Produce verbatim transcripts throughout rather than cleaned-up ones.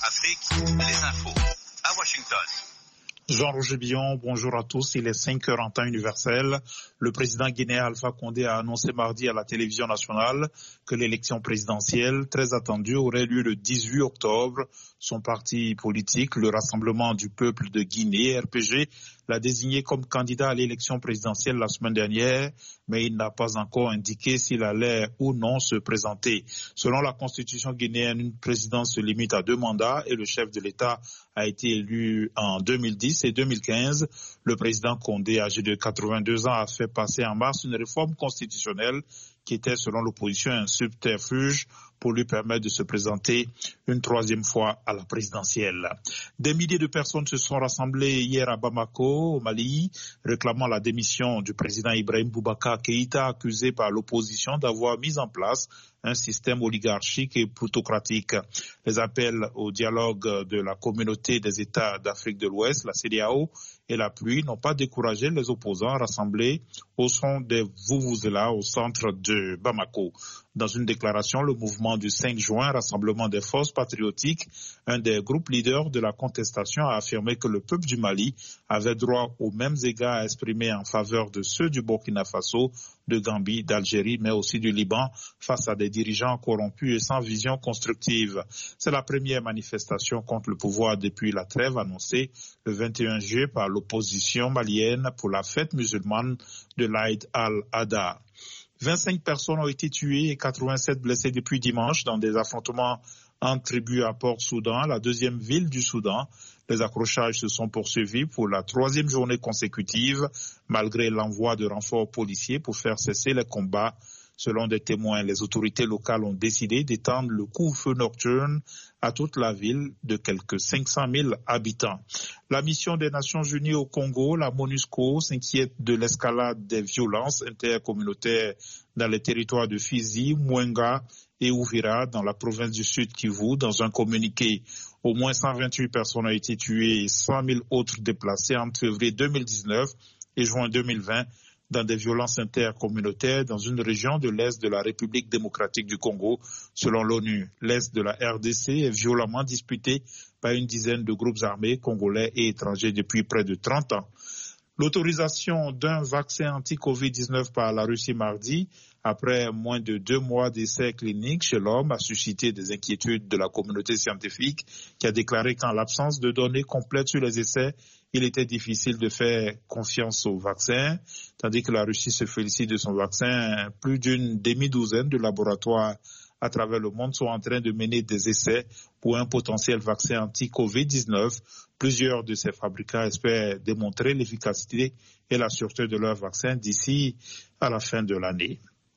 Afrique, les infos à Washington. Jean-Roger Billon, bonjour à tous. Il est cinq heures en temps universel. Le président guinéen Alpha Condé a annoncé mardi à la télévision nationale que l'élection présidentielle, très attendue, aurait lieu le dix-huit octobre. Son parti politique, le Rassemblement du peuple de Guinée, R P G, l'a désigné comme candidat à l'élection présidentielle la semaine dernière, mais il n'a pas encore indiqué s'il allait ou non se présenter. Selon la constitution guinéenne, une présidence se limite à deux mandats et le chef de l'État a été élu en deux mille dix et deux mille quinze. Le président Condé, âgé de quatre-vingt-deux ans, a fait passer en mars une réforme constitutionnelle qui était, selon l'opposition, un subterfuge pour lui permettre de se présenter une troisième fois à la présidentielle. Des milliers de personnes se sont rassemblées hier à Bamako, au Mali, réclamant la démission du président Ibrahim Boubacar Keïta, accusé par l'opposition d'avoir mis en place un système oligarchique et plutocratique. Les appels au dialogue de la communauté des États d'Afrique de l'Ouest, la C E D E A O, et la pluie n'ont pas découragé les opposants rassemblés au son des vuvuzela au centre de Bamako. Dans une déclaration, le mouvement du cinq juin, Rassemblement des forces patriotiques, un des groupes leaders de la contestation, a affirmé que le peuple du Mali avait droit aux mêmes égards à exprimer en faveur de ceux du Burkina Faso, de Gambie, d'Algérie, mais aussi du Liban, face à des dirigeants corrompus et sans vision constructive. C'est la première manifestation contre le pouvoir depuis la trêve annoncée le vingt et un juillet par l'opposition malienne pour la fête musulmane de l'Aïd al-Adha. vingt-cinq personnes ont été tuées et quatre-vingt-sept blessées depuis dimanche dans des affrontements entre tribus à Port-Soudan, la deuxième ville du Soudan. Les accrochages se sont poursuivis pour la troisième journée consécutive, malgré l'envoi de renforts policiers pour faire cesser les combats. Selon des témoins, les autorités locales ont décidé d'étendre le couvre-feu nocturne à toute la ville de quelques cinq cent mille habitants. La mission des Nations Unies au Congo, la MONUSCO, s'inquiète de l'escalade des violences intercommunautaires dans les territoires de Fizi, Mwenga et Uvira, dans la province du Sud Kivu. Dans un communiqué, au moins cent vingt-huit personnes ont été tuées et cent mille autres déplacées entre février deux mille dix-neuf et juin deux mille vingt. Dans des violences intercommunautaires dans une région de l'Est de la République démocratique du Congo. Selon l'ONU, l'Est de la R D C est violemment disputé par une dizaine de groupes armés congolais et étrangers depuis près de trente ans. L'autorisation d'un vaccin anti-covid dix-neuf par la Russie mardi, après moins de deux mois d'essais cliniques chez l'homme, a suscité des inquiétudes de la communauté scientifique qui a déclaré qu'en l'absence de données complètes sur les essais, il était difficile de faire confiance au vaccin, tandis que la Russie se félicite de son vaccin. Plus d'une demi-douzaine de laboratoires à travers le monde sont en train de mener des essais pour un potentiel vaccin anti-covid dix-neuf. Plusieurs de ces fabricants espèrent démontrer l'efficacité et la sûreté de leur vaccin d'ici à la fin de l'année.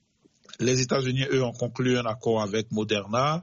Les États-Unis, eux, ont conclu un accord avec Moderna,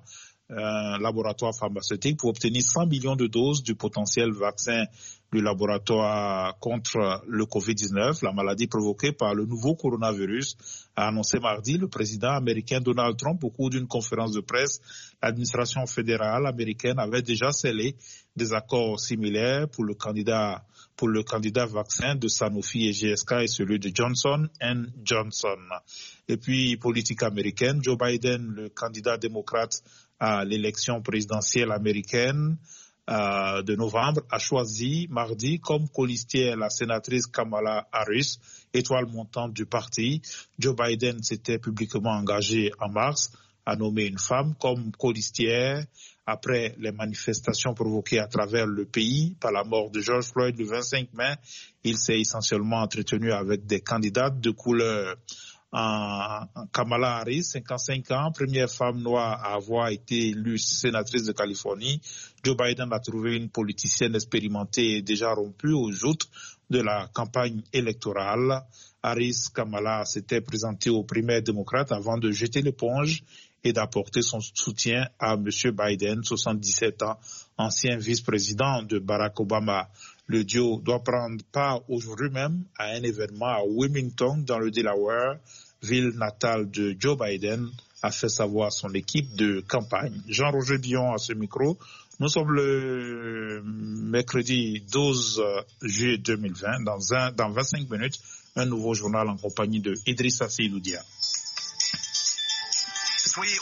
un laboratoire pharmaceutique, pour obtenir cent millions de doses du potentiel vaccin du laboratoire contre le covid dix-neuf, la maladie provoquée par le nouveau coronavirus, a annoncé mardi le président américain Donald Trump au cours d'une conférence de presse. L'administration fédérale américaine avait déjà scellé des accords similaires pour le candidat pour le candidat vaccin de Sanofi et G S K et celui de Johnson and Johnson. Et puis, politique américaine, Joe Biden, le candidat démocrate à l'élection présidentielle américaine euh, de novembre, a choisi mardi comme colistière la sénatrice Kamala Harris, étoile montante du parti. Joe Biden s'était publiquement engagé en mars à nommer une femme comme colistière après les manifestations provoquées à travers le pays par la mort de George Floyd le vingt-cinq mai. Il s'est essentiellement entretenu avec des candidates de couleur. En Kamala Harris, cinquante-cinq ans, première femme noire à avoir été élue sénatrice de Californie. Joe Biden a trouvé une politicienne expérimentée et déjà rompue aux joutes de la campagne électorale. Harris Kamala s'était présentée aux primaires démocrates avant de jeter l'éponge et d'apporter son soutien à M. Biden, soixante-dix-sept ans, ancien vice-président de Barack Obama. Le duo doit prendre part aujourd'hui même à un événement à Wilmington, dans le Delaware, ville natale de Joe Biden, a fait savoir son équipe de campagne. Jean-Roger Billon à ce micro. Nous sommes le mercredi douze juillet deux mille vingt. Dans, un, dans vingt-cinq minutes, un nouveau journal en compagnie de Idrissa Seydoudia. Soyez